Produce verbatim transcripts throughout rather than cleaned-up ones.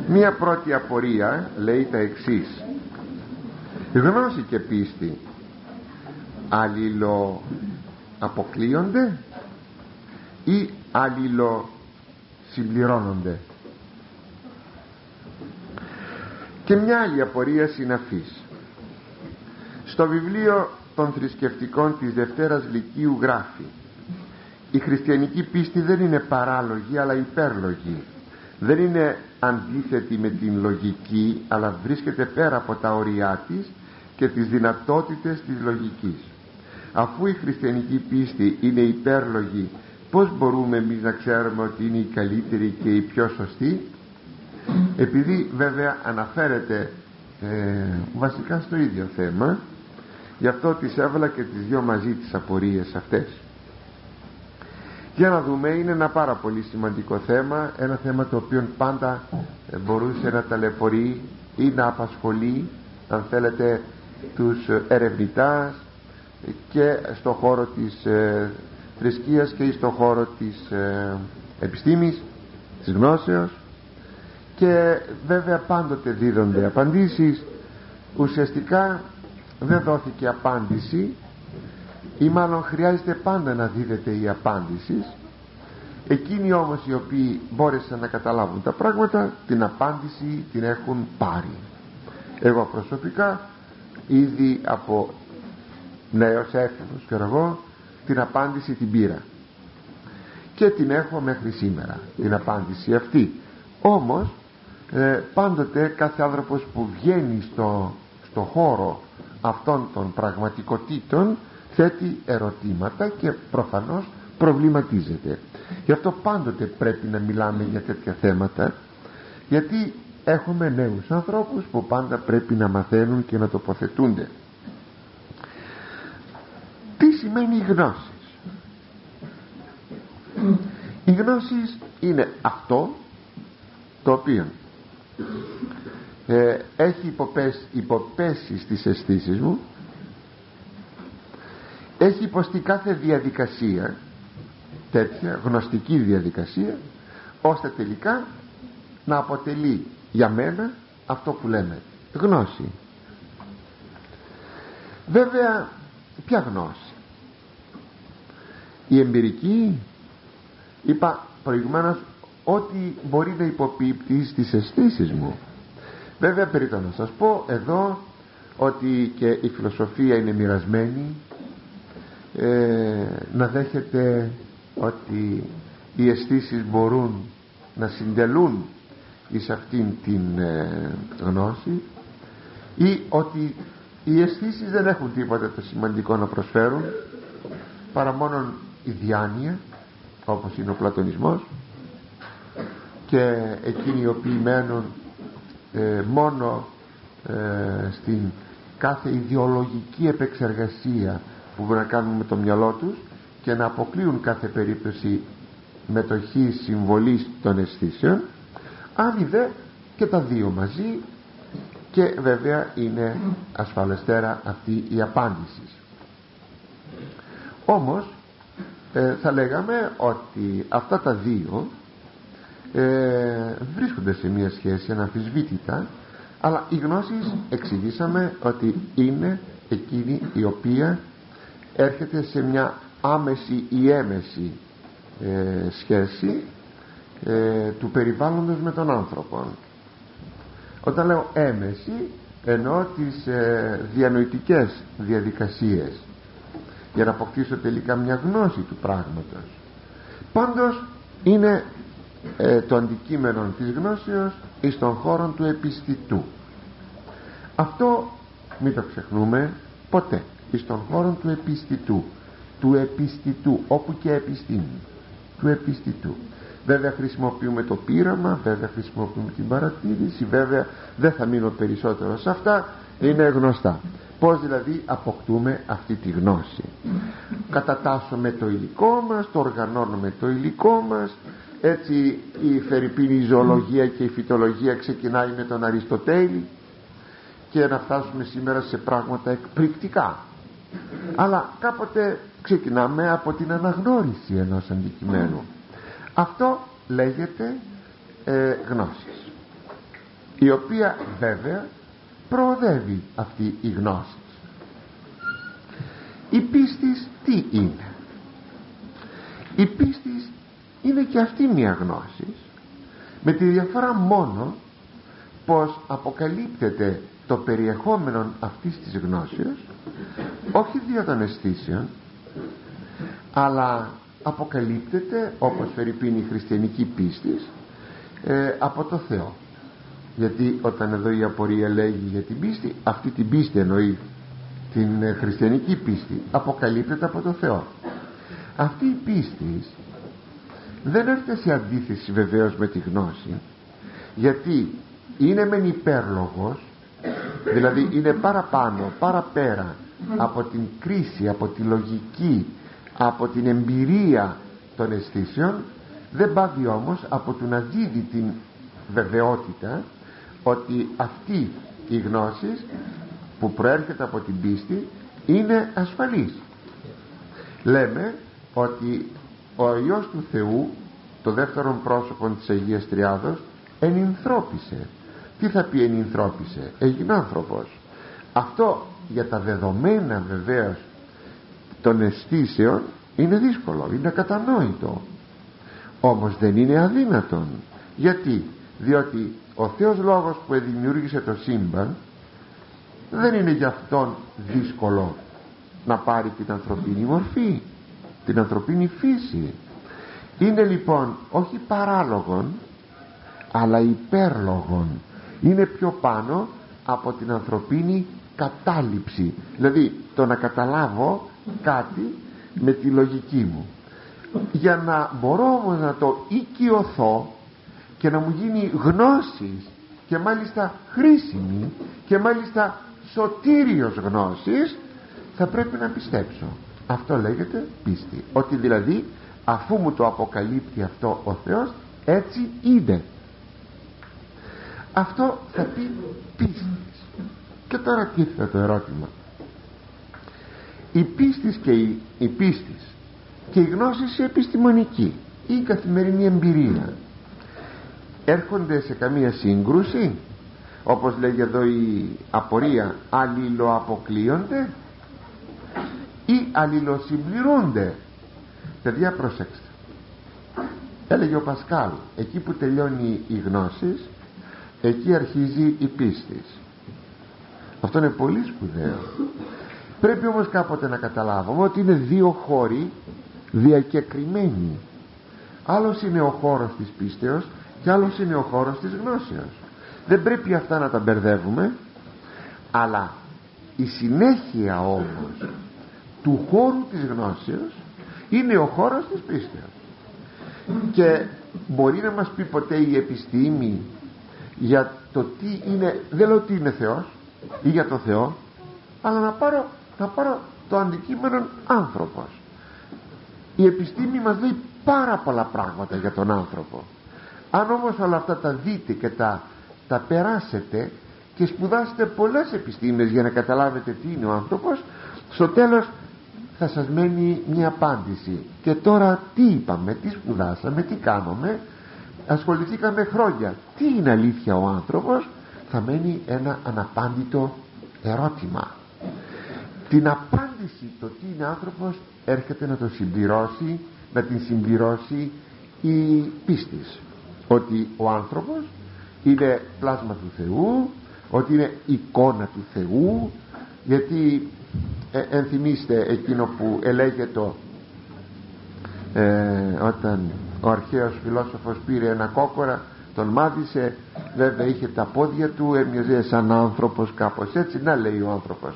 Μία πρώτη απορία λέει τα εξής: γνώση και πίστη αλληλοαποκλείονται ή αλληλοσυμπληρώνονται? Και μια άλλη απορία συναφής. Στο βιβλίο των θρησκευτικών της Δευτέρας Λυκείου γράφει: η χριστιανική πίστη δεν είναι παράλογη αλλά υπέρλογη, δεν είναι αντίθετη με την λογική, αλλά βρίσκεται πέρα από τα όρια της και τις δυνατότητες της λογικής. Αφού η χριστιανική πίστη είναι υπέρλογη, πώς μπορούμε εμείς να ξέρουμε ότι είναι η καλύτερη και η πιο σωστή? Επειδή βέβαια αναφέρεται ε, βασικά στο ίδιο θέμα, γι' αυτό τις έβαλα και τις δυο μαζί τις απορίες αυτές. Για να δούμε, είναι ένα πάρα πολύ σημαντικό θέμα, ένα θέμα το οποίο πάντα μπορούσε να ταλαιπωρεί ή να απασχολεί, αν θέλετε, τους ερευνητάς και στο χώρο της ε, θρησκείας και στο χώρο της ε, επιστήμης, της γνώσεως, και βέβαια πάντοτε δίδονται απαντήσεις. Ουσιαστικά δεν δόθηκε απάντηση, ή μάλλον χρειάζεται πάντα να δίδεται η απάντηση. Εκείνοι όμως οι οποίοι μπόρεσαν να καταλάβουν τα πράγματα, την απάντηση την έχουν πάρει. Εγώ προσωπικά ήδη από νέος έφηβος και εγώ την απάντηση την πήρα και την έχω μέχρι σήμερα, την απάντηση αυτή. Όμως ε, πάντοτε κάθε άνθρωπος που βγαίνει στο, στο χώρο αυτών των πραγματικοτήτων θέτει ερωτήματα και προφανώς προβληματίζεται. Γι' αυτό πάντοτε πρέπει να μιλάμε για τέτοια θέματα, γιατί έχουμε νέους ανθρώπους που πάντα πρέπει να μαθαίνουν και να τοποθετούνται. Τι σημαίνει η γνώση? Η γνώση είναι αυτό το οποίο ε, έχει υποπέσει, υποπέσει στις αισθήσεις μου, έχει υποστεί κάθε διαδικασία, τέτοια γνωστική διαδικασία, ώστε τελικά να αποτελεί για μένα αυτό που λέμε γνώση. Βέβαια, ποια γνώση? Η εμπειρική? Είπα προηγουμένως ότι μπορεί να υποπίπτει στις αισθήσεις μου. Βέβαια, περίτω να σας πω εδώ ότι και η φιλοσοφία είναι μοιρασμένη, ε, να δέχεται ότι οι αισθήσεις μπορούν να συντελούν εις αυτήν την ε, γνώση, ή ότι οι αισθήσεις δεν έχουν τίποτα το σημαντικό να προσφέρουν παρά μόνον η διάνοια, όπως είναι ο πλατωνισμός, και εκείνοι οι οποίοι μένουν ε, μόνο ε, στην κάθε ιδεολογική επεξεργασία που μπορούν να κάνουν με το μυαλό τους και να αποκλείουν κάθε περίπτωση μετοχής, συμβολής των αισθήσεων. Αν δε και τα δύο μαζί, και βέβαια είναι ασφαλεστέρα αυτή η απάντηση. Όμως ε, θα λέγαμε ότι αυτά τα δύο ε, βρίσκονται σε μια σχέση αναμφισβήτητα, αλλά η γνώση εξηγήσαμε ότι είναι εκείνη η οποία έρχεται σε μια άμεση ή έμεση ε, σχέση ε, του περιβάλλοντος με τον άνθρωπο. Όταν λέω έμεση, εννοώ τις ε, διανοητικές διαδικασίες για να αποκτήσω τελικά μια γνώση του πράγματος. Πάντως είναι ε, το αντικείμενο της γνώσεως εις των χώρων του επιστητού. Αυτό μην το ξεχνούμε ποτέ, εις των χώρων του επιστητού, του επιστητού, όπου και επιστήμη, του επιστητού. Βέβαια χρησιμοποιούμε το πείραμα, βέβαια χρησιμοποιούμε την παρατήρηση, βέβαια δεν θα μείνω περισσότερο σε αυτά, είναι γνωστά. Πώς δηλαδή αποκτούμε αυτή τη γνώση? Κατατάσσουμε το υλικό μας, το οργανώνουμε το υλικό μας. Έτσι η φερειπίνη ζωολογία και η φυτολογία ξεκινάει με τον Αριστοτέλη, και να φτάσουμε σήμερα σε πράγματα εκπληκτικά. Αλλά κάποτε ξεκινάμε από την αναγνώριση ενός αντικειμένου. Αυτό λέγεται ε, γνώσης. η οποία βέβαια προοδεύει αυτή η γνώση. Η πίστη τι είναι? Η πίστη είναι και αυτή μια γνώση, με τη διαφορά μόνο πως αποκαλύπτεται το περιεχόμενο αυτής της γνώσεως όχι δια των αισθήσεων, αλλά αποκαλύπτεται, όπως φερειπίν η χριστιανική πίστη, ε, από το Θεό. Γιατί όταν εδώ η απορία λέγει για την πίστη, αυτή την πίστη εννοεί την ε, χριστιανική πίστη, αποκαλύπτεται από το Θεό. Αυτή η πίστη δεν έρχεται σε αντίθεση βεβαίως με τη γνώση, γιατί είναι μεν υπέρλογος, δηλαδή είναι παραπάνω, παραπέρα από την κρίση, από τη λογική, από την εμπειρία των αισθήσεων. Δεν πάβει όμως από το να δίδει την βεβαιότητα ότι αυτή η γνώση που προέρχεται από την πίστη είναι ασφαλής. Λέμε ότι ο Υιός του Θεού, το δεύτερο πρόσωπο της Αγίας Τριάδος, ενυνθρώπισε. Τι θα πει ενυνθρώπισε? Έγινε άνθρωπος. Αυτό για τα δεδομένα βεβαίως των αισθήσεων είναι δύσκολο, είναι ακατανόητο, όμως δεν είναι αδύνατον. Γιατί? Διότι ο Θεός Λόγος που δημιούργησε το σύμπαν δεν είναι για αυτόν δύσκολο να πάρει την ανθρωπίνη μορφή, την ανθρωπίνη φύση. Είναι λοιπόν όχι παράλογον, αλλά υπέρλογον. Είναι πιο πάνω από την ανθρωπίνη κατάληψη, δηλαδή το να καταλάβω κάτι με τη λογική μου. Για να μπορώ όμως να το οικειωθώ και να μου γίνει γνώσης, και μάλιστα χρήσιμη και μάλιστα σωτήριος γνώσης, θα πρέπει να πιστέψω. Αυτό λέγεται πίστη. Ότι δηλαδή αφού μου το αποκαλύπτει αυτό ο Θεός, έτσι είναι. Αυτό θα πει πίστη. Και τώρα τίθεται το ερώτημα: η πίστη και η, η πίστης και η γνώση επιστημονική ή η καθημερινή εμπειρία έρχονται σε καμία σύγκρουση? Όπως λέγει εδώ η απορία, αλληλοαποκλείονται ή αλληλοσυμπληρούνται? Παιδιά, προσέξτε. Έλεγε ο Πασκάλ, εκεί που τελειώνει η γνώση, εκεί αρχίζει η πίστη. Αυτό είναι πολύ σπουδαίο. Πρέπει όμως κάποτε να καταλάβουμε ότι είναι δύο χώροι διακεκριμένοι. Άλλος είναι ο χώρος της πίστεως και άλλος είναι ο χώρος της γνώσεως. Δεν πρέπει αυτά να τα μπερδεύουμε, αλλά η συνέχεια όμως του χώρου της γνώσεως είναι ο χώρος της πίστεως. Και μπορεί να μας πει ποτέ η επιστήμη για το τι είναι, δεν λέω τι είναι Θεός ή για το Θεό, αλλά να πάρω, να πάρω το αντικείμενο άνθρωπος. Η επιστήμη μας λέει πάρα πολλά πράγματα για τον άνθρωπο. Αν όμως όλα αυτά τα δείτε και τα, τα περάσετε και σπουδάσετε πολλές επιστήμες για να καταλάβετε τι είναι ο άνθρωπος, στο τέλος θα σας μένει μια απάντηση. Και τώρα τι είπαμε, τι σπουδάσαμε, τι κάνουμε, ασχοληθήκαμε χρόνια, τι είναι αλήθεια ο άνθρωπος? Θα μένει ένα αναπάντητο ερώτημα. Την απάντηση το τι είναι άνθρωπος έρχεται να το συμπληρώσει, να την συμπληρώσει η πίστη, ότι ο άνθρωπος είναι πλάσμα του Θεού, ότι είναι εικόνα του Θεού. Γιατί ε, ενθυμίστε εκείνο που ελέγεται ε, όταν ο αρχαίος φιλόσοφος πήρε ένα κόκορα, τον μάδισε, βέβαια είχε τα πόδια του, έμοιαζε σαν άνθρωπος κάπως έτσι, να λέει ο άνθρωπος.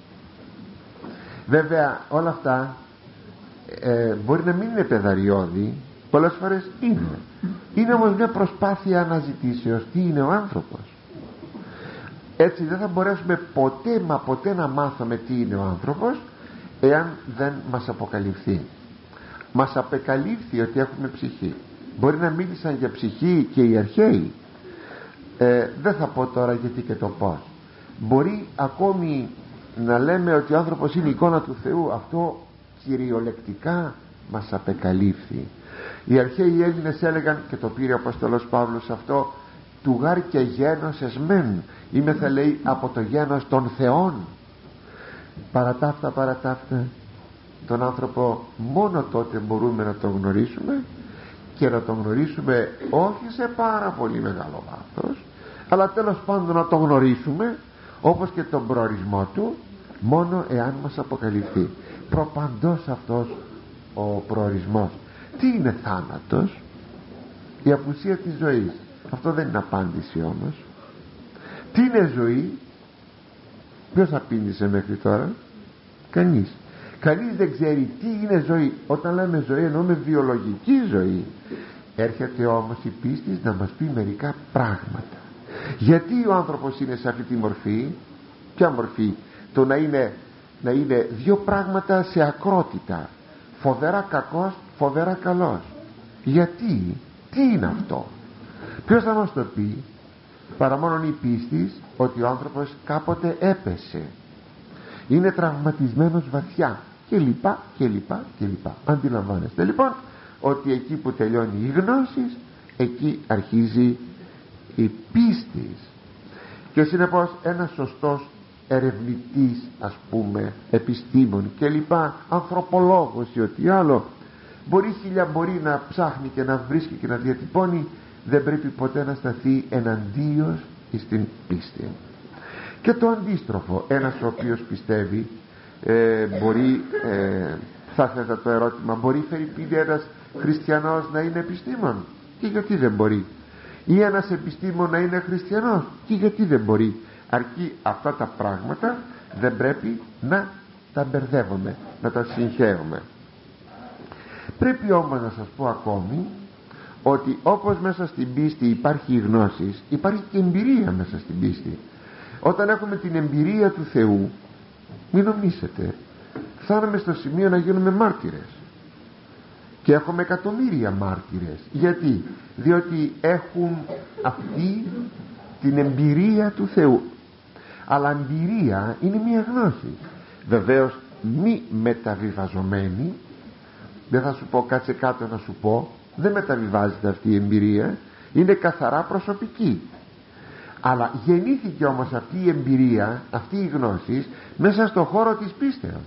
Βέβαια όλα αυτά ε, μπορεί να μην είναι παιδαριώδη, πολλές φορές είναι. Είναι όμως μια προσπάθεια αναζητήσεως τι είναι ο άνθρωπος. Έτσι δεν θα μπορέσουμε ποτέ μα ποτέ να μάθουμε τι είναι ο άνθρωπος εάν δεν μας αποκαλυφθεί. Μας απεκαλύφθη ότι έχουμε ψυχή. Μπορεί να μίλησαν για ψυχή και οι αρχαίοι, ε, δεν θα πω τώρα γιατί και το πώς. Μπορεί ακόμη να λέμε ότι ο άνθρωπος είναι εικόνα του Θεού, αυτό κυριολεκτικά μας απεκαλύφθη. Οι αρχαίοι Έλληνες έλεγαν, και το πήρε ο Απόστολος Παύλος αυτό, του γάρ και γένος εσμέν, είμαι θα λέει από το γένος των θεών. Παρατάφτα παρατάφτα τον άνθρωπο μόνο τότε μπορούμε να τον γνωρίσουμε, και να τον γνωρίσουμε όχι σε πάρα πολύ μεγάλο βάθος, αλλά τέλος πάντων να τον γνωρίσουμε όπως και τον προορισμό του, μόνο εάν μας αποκαλυφθεί προπαντός αυτός ο προορισμός. Τι είναι θάνατος? Η απουσία της ζωής. Αυτό δεν είναι απάντηση όμως. Τι είναι ζωή? Ποιος απήντησε μέχρι τώρα? Κανείς. Κανείς δεν ξέρει τι είναι ζωή. Όταν λέμε ζωή εννοούμε βιολογική ζωή. Έρχεται όμως η πίστη να μας πει μερικά πράγματα. Γιατί ο άνθρωπος είναι σε αυτή τη μορφή? Ποια μορφή? Το να είναι, να είναι δύο πράγματα σε ακρότητα, φοβερά κακός, φοβερά καλός. Γιατί? Τι είναι αυτό? Ποιος θα μας το πει? Παρά μόνον η πίστη ότι ο άνθρωπος κάποτε έπεσε, είναι τραυματισμένος βαθιά και λοιπά και λοιπά και λοιπά. Αντιλαμβάνεστε λοιπόν ότι εκεί που τελειώνει η γνώση, εκεί αρχίζει η πίστη. Και συνεπώς ένας σωστός ερευνητής, ας πούμε, επιστήμων και λοιπά, ανθρωπολόγος ή ό,τι άλλο, μπορεί χιλιαμπορεί να ψάχνει και να βρίσκει και να διατυπώνει, δεν πρέπει ποτέ να σταθεί εναντίον στην πίστη. Και το αντίστροφο, ένας ο οποίος πιστεύει, ε, μπορεί, ε, θα θέτω το ερώτημα, μπορεί φερειπίν ένας χριστιανός να είναι επιστήμον? Και γιατί δεν μπορεί? Ή ένας επιστήμον να είναι χριστιανός? Και γιατί δεν μπορεί? Αρκεί αυτά τα πράγματα δεν πρέπει να τα μπερδεύουμε, να τα συγχαίουμε. Πρέπει όμως να σας πω ακόμη ότι όπως μέσα στην πίστη υπάρχει η γνώση, υπάρχει και εμπειρία μέσα στην πίστη. Όταν έχουμε την εμπειρία του Θεού, μην νομίσετε, φτάνουμε στο σημείο να γίνουμε μάρτυρες, και έχουμε εκατομμύρια μάρτυρες. Γιατί? Διότι έχουν αυτή την εμπειρία του Θεού. Αλλά εμπειρία είναι μια γνώση, βεβαίως μη μεταβιβαζομένη. Δεν θα σου πω κάτσε κάτω να σου πω, δεν μεταβιβάζεται αυτή η εμπειρία, είναι καθαρά προσωπική. Αλλά γεννήθηκε όμως αυτή η εμπειρία, αυτή η γνώση μέσα στον χώρο της πίστεως.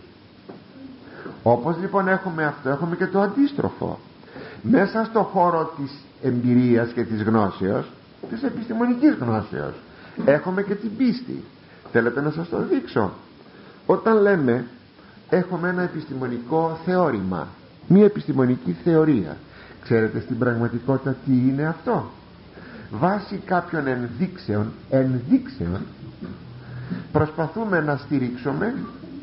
Όπως λοιπόν έχουμε αυτό, έχουμε και το αντίστροφο. Μέσα στον χώρο της εμπειρίας και της γνώσεως, της επιστημονικής γνώσεως, έχουμε και την πίστη. Θέλετε να σας το δείξω? Όταν λέμε έχουμε ένα επιστημονικό θεώρημα, μία επιστημονική θεωρία, ξέρετε στην πραγματικότητα τι είναι αυτό? Βάσει κάποιων ενδείξεων, ενδείξεων προσπαθούμε να στηρίξουμε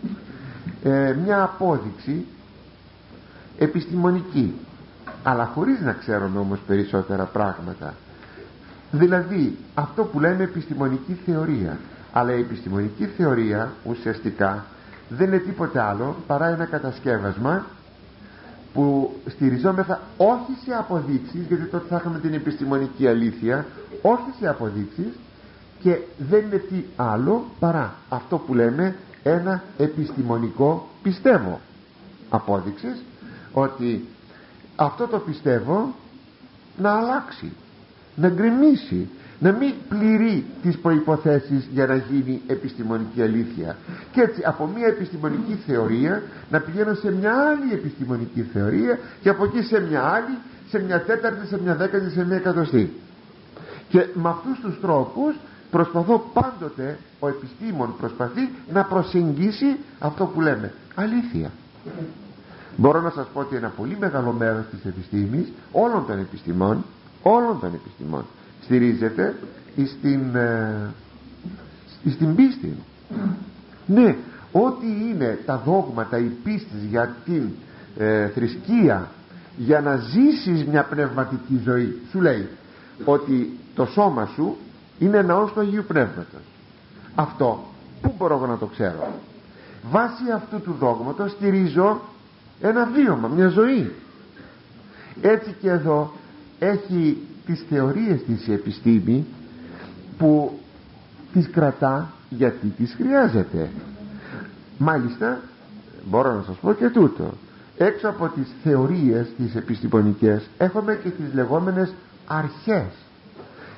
ε, μια απόδειξη επιστημονική, αλλά χωρίς να ξέρουμε όμως περισσότερα πράγματα. Δηλαδή αυτό που λέμε επιστημονική θεωρία. Αλλά η επιστημονική θεωρία ουσιαστικά δεν είναι τίποτε άλλο παρά ένα κατασκεύασμα που στηριζόμεθα όχι σε αποδείξεις, γιατί τότε θα είχαμε την επιστημονική αλήθεια, όχι σε αποδείξεις, και δεν είναι τι άλλο παρά αυτό που λέμε ένα επιστημονικό πιστεύω. Απόδειξης ότι αυτό το πιστεύω να αλλάξει, να γκρεμίσει, να μην πληρεί τις προϋποθέσεις για να γίνει επιστημονική αλήθεια, και έτσι από μια επιστημονική θεωρία να πηγαίνω σε μια άλλη επιστημονική θεωρία, και από εκεί σε μια άλλη, σε μια τέταρτη, σε μια δέκατη, σε μια εκατοστή. Και με αυτούς τους τρόπους προσπαθώ πάντοτε, ο επιστήμον προσπαθεί να προσεγγίσει αυτό που λέμε αλήθεια. Μπορώ να σας πω ότι ένα πολύ μεγάλο μέρος της επιστήμης, όλων των επιστημών, όλων των επιστημών, στηρίζεται στην, ε, στην πίστη. Ναι, ό,τι είναι τα δόγματα, η πίστη για την ε, θρησκεία, για να ζήσεις μια πνευματική ζωή, σου λέει ότι το σώμα σου είναι ναός του Αγίου Πνεύματος. Αυτό πού μπορώ να το ξέρω? Βάσει αυτού του δόγματος στηρίζω ένα βίωμα, μια ζωή. Έτσι και εδώ έχει τις θεωρίες της επιστήμη, που τις κρατά γιατί τις χρειάζεται. Μάλιστα μπορώ να σας πω και τούτο, έξω από τις θεωρίες τις επιστημονικές έχουμε και τις λεγόμενες αρχές.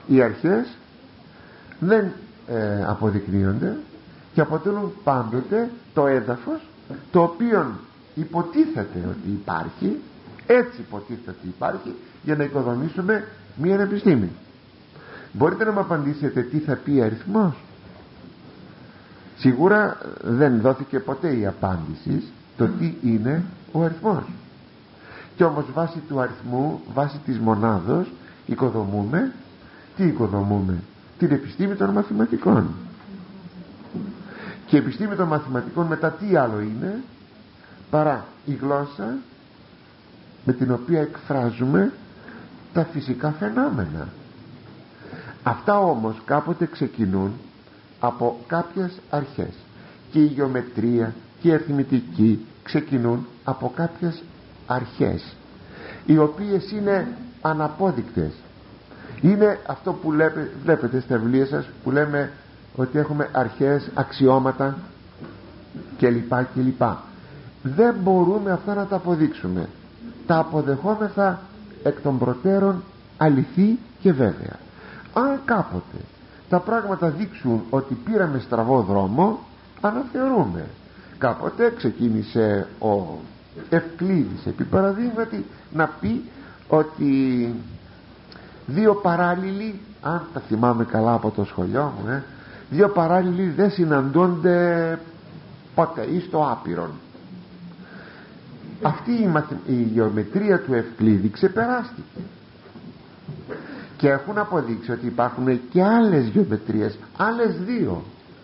οι αρχές δεν ε, αποδεικνύονται και αποτελούν πάντοτε το έδαφος το οποίο υποτίθεται ότι υπάρχει, έτσι υποτίθεται ότι υπάρχει, για να οικοδομήσουμε μία επιστήμη. Μπορείτε να μου απαντήσετε τι θα πει αριθμός? Σίγουρα δεν δόθηκε ποτέ η απάντηση το τι είναι ο αριθμός. Και όμως βάσει του αριθμού, βάσει της μονάδος, οικοδομούμε, τι οικοδομούμε? Την επιστήμη των μαθηματικών. Και η επιστήμη των μαθηματικών μετά τι άλλο είναι παρά η γλώσσα με την οποία εκφράζουμε τα φυσικά φαινόμενα. Αυτά όμως κάποτε ξεκινούν από κάποιες αρχές, και η γεωμετρία και η αριθμητική ξεκινούν από κάποιες αρχές, οι οποίες είναι αναπόδεικτες. Είναι αυτό που βλέπετε, βλέπετε στα βιβλία σας, που λέμε ότι έχουμε αρχές, αξιώματα κλπ κλπ. Δεν μπορούμε αυτά να τα αποδείξουμε. Τα αποδεχόμεθα εκ των προτέρων αληθή και βέβαια. Αν κάποτε τα πράγματα δείξουν ότι πήραμε στραβό δρόμο, αναθεωρούμε. Κάποτε ξεκίνησε ο Ευκλήδης επί παραδείγματι να πει ότι δύο παράλληλοι, αν τα θυμάμαι καλά από το σχολείο μου, ε, δύο παράλληλοι δεν συναντώνται ποτέ ή στο άπειρον. Αυτή η, μαθη... η γεωμετρία του Ευκλήδη ξεπεράστηκε και έχουν αποδείξει ότι υπάρχουν και άλλες γεωμετρίες, άλλες δύο.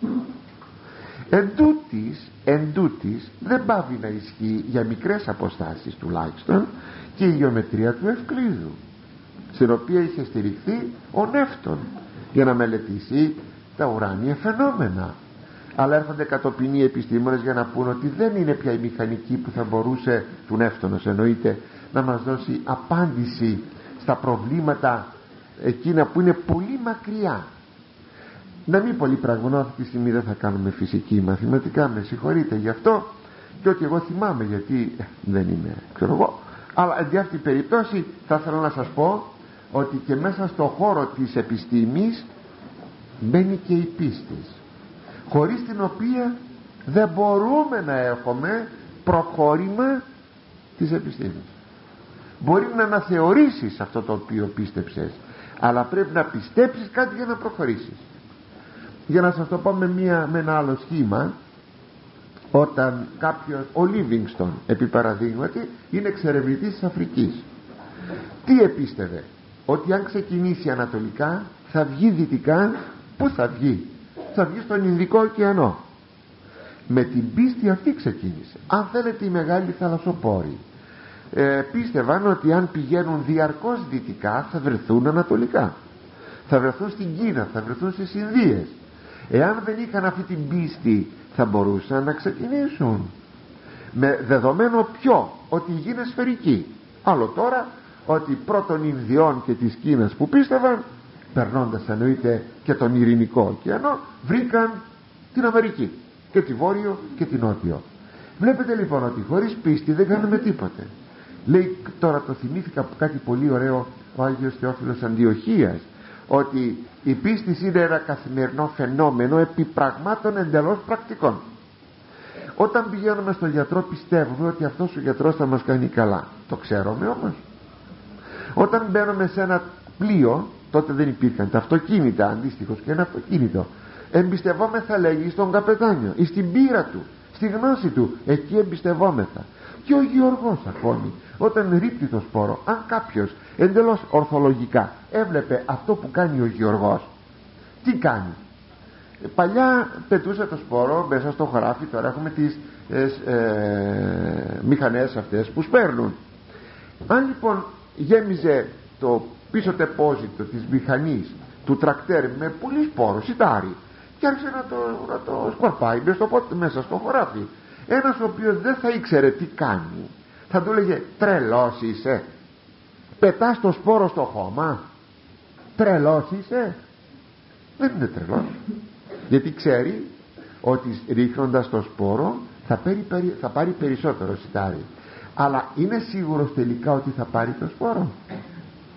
Εν τούτης, εν τούτης δεν πάβει να ισχύει για μικρές αποστάσεις τουλάχιστον και η γεωμετρία του Ευκλήδου, στην οποία είχε στηριχθεί ο Νεύτων για να μελετήσει τα ουράνια φαινόμενα. Αλλά έρχονται κατοπινοί επιστήμονες για να πούν ότι δεν είναι πια η μηχανική που θα μπορούσε, του Νεύτωνος εννοείται, να μας δώσει απάντηση στα προβλήματα εκείνα που είναι πολύ μακριά. Να μην πολύ πραγμονώ, αυτή τη στιγμή δεν θα κάνουμε φυσική μαθηματικά, με συγχωρείτε γι' αυτό, και ότι εγώ θυμάμαι, γιατί ε, δεν είμαι, ξέρω εγώ, αλλά εν αυτή περίπτωση θα ήθελα να σας πω ότι και μέσα στο χώρο της επιστήμης μπαίνει και η πίστη, χωρίς την οποία δεν μπορούμε να έχουμε προχώρημα της επιστήμης. Μπορεί να αναθεωρήσεις αυτό το οποίο πίστεψες, αλλά πρέπει να πιστέψεις κάτι για να προχωρήσεις. Για να σας το πω με, μια, με ένα άλλο σχήμα, όταν κάποιος, ο Λίβινγκστον επί παραδείγματι, είναι εξερευνητής της Αφρικής, τι επίστευε? Ότι αν ξεκινήσει ανατολικά θα βγει δυτικά. Πού θα βγει? Θα βγει στον Ινδικό ωκεανό. Με την πίστη αυτή ξεκίνησε. Αν θέλετε, οι μεγάλοι θαλασσοπόροι ε, πίστευαν ότι αν πηγαίνουν διαρκώς δυτικά θα βρεθούν ανατολικά, θα βρεθούν στην Κίνα, θα βρεθούν στις Ινδίες. Εάν δεν είχαν αυτή την πίστη, θα μπορούσαν να ξεκινήσουν με δεδομένο ποιο? Ότι η γη είναι σφαιρική. Άλλο τώρα ότι πρώτων Ινδιών και της Κίνας που πίστευαν, περνώντας εννοείται και τον Ειρηνικό ωκεανό, βρήκαν την Αμερική και τη Βόρειο και την Νότιο. Βλέπετε λοιπόν ότι χωρίς πίστη δεν κάνουμε τίποτε. Λέει, τώρα το θυμήθηκα από κάτι πολύ ωραίο ο Άγιος Θεόφιλος Αντιοχίας, ότι η πίστη είναι ένα καθημερινό φαινόμενο επί πραγμάτων εντελώς πρακτικών. Όταν πηγαίνουμε στον γιατρό πιστεύουμε ότι αυτός ο γιατρός θα μας κάνει καλά. Το ξέρουμε όμως. Όταν μπαίνουμε σε ένα πλοίο, τότε δεν υπήρχαν τα αυτοκίνητα, αντίστοιχος και ένα αυτοκίνητο, εμπιστευόμεθα, λέγει, στον καπετάνιο ή στην πείρα του, στη γνώση του, εκεί εμπιστευόμεθα. Και ο Γεωργός ακόμη, όταν ρίπτει το σπόρο, αν κάποιος εντελώς ορθολογικά έβλεπε αυτό που κάνει ο Γεωργός, τι κάνει? Παλιά πετούσε το σπόρο μέσα στο χωράφι, τώρα έχουμε τις ε, ε, μηχανές αυτές που σπέρνουν. Αν λοιπόν γέμιζε το πίσω τεπόζιτο της μηχανής του τρακτέρ με πολύ σπόρο, σιτάρι, και άρχισε να το, να το σκορπάει μέσα στο, μέσα στο χωράφι, ένας ο οποίος δεν θα ήξερε τι κάνει, θα του έλεγε, τρελός είσαι, πετάς το σπόρο στο χώμα, τρελός είσαι? Δεν είναι τρελός, γιατί ξέρει ότι ρίχνοντας το σπόρο θα πάρει, θα πάρει περισσότερο σιτάρι. Αλλά είναι σίγουρος τελικά ότι θα πάρει το σπόρο?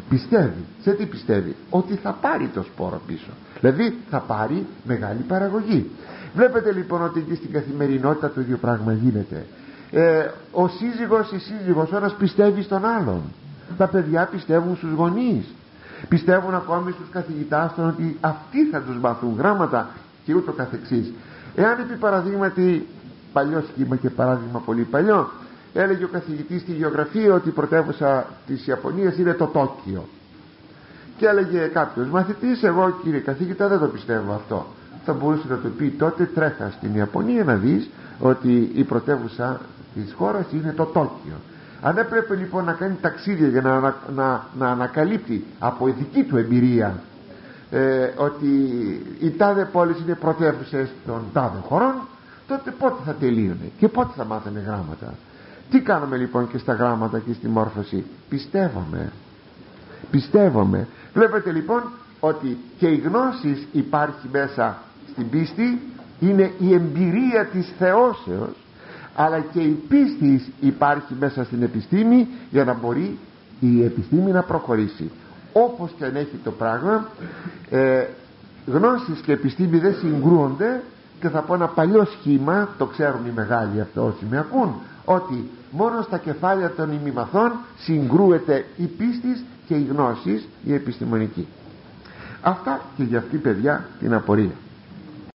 Πιστεύει. Σε τι πιστεύει? Ότι θα πάρει το σπόρο πίσω, δηλαδή θα πάρει μεγάλη παραγωγή. Βλέπετε λοιπόν ότι και στην καθημερινότητα το ίδιο πράγμα γίνεται. ε, Ο σύζυγος, η σύζυγος, ο ένας πιστεύει στον άλλον. Τα παιδιά πιστεύουν στους γονείς, πιστεύουν ακόμη στους καθηγητάς των ότι αυτοί θα τους μάθουν γράμματα και ούτω καθεξής. Εάν επί παραδείγματι, παλιό σχήμα και παράδειγμα πολύ παλιό, έλεγε ο καθηγητής στη γεωγραφία ότι η πρωτεύουσα της Ιαπωνίας είναι το Τόκιο, και έλεγε κάποιος μαθητής, εγώ κύριε καθηγητά δεν το πιστεύω αυτό, θα μπορούσε να το πει τότε, τρέχα στην Ιαπωνία να δεις ότι η πρωτεύουσα της χώρας είναι το Τόκιο. Αν έπρεπε λοιπόν να κάνει ταξίδια για να, να, να, να ανακαλύπτει από ειδική του εμπειρία ε, ότι οι τάδε πόλεις είναι πρωτεύουσες των τάδε χωρών, τότε πότε θα τελείωνε και πότε θα μάθαινε γράμματα? Τι κάνουμε λοιπόν και στα γράμματα και στη μόρφωση? Πιστεύουμε. Πιστεύουμε. Βλέπετε λοιπόν ότι και η γνώση υπάρχει μέσα στην πίστη, είναι η εμπειρία της θεώσεως, αλλά και η πίστη υπάρχει μέσα στην επιστήμη για να μπορεί η επιστήμη να προχωρήσει. Όπως και αν έχει το πράγμα, ε, γνώσεις και επιστήμη δεν συγκρούονται, και θα πω ένα παλιό σχήμα, το ξέρουν οι μεγάλοι αυτό όσοι με ακούν, ότι μόνο στα κεφάλια των ημιμαθών συγκρούεται η πίστη και η γνώση η επιστημονική. Αυτά και για αυτή παιδιά την απορία.